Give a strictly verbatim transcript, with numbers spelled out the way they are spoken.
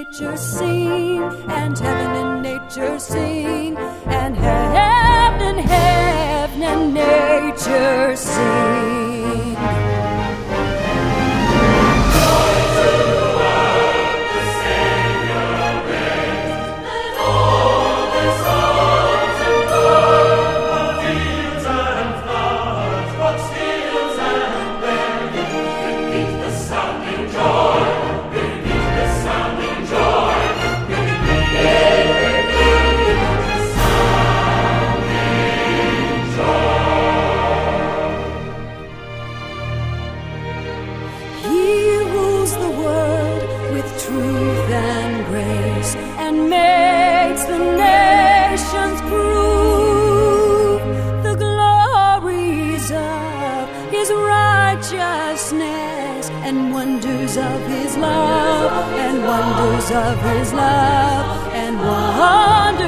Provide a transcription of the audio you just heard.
nature sing, and heaven and nature sing, and heaven and heaven and nature sing. Truth and grace, and makes the nations prove the glories of his righteousness, and wonders of his love, and wonders of his love, and wonders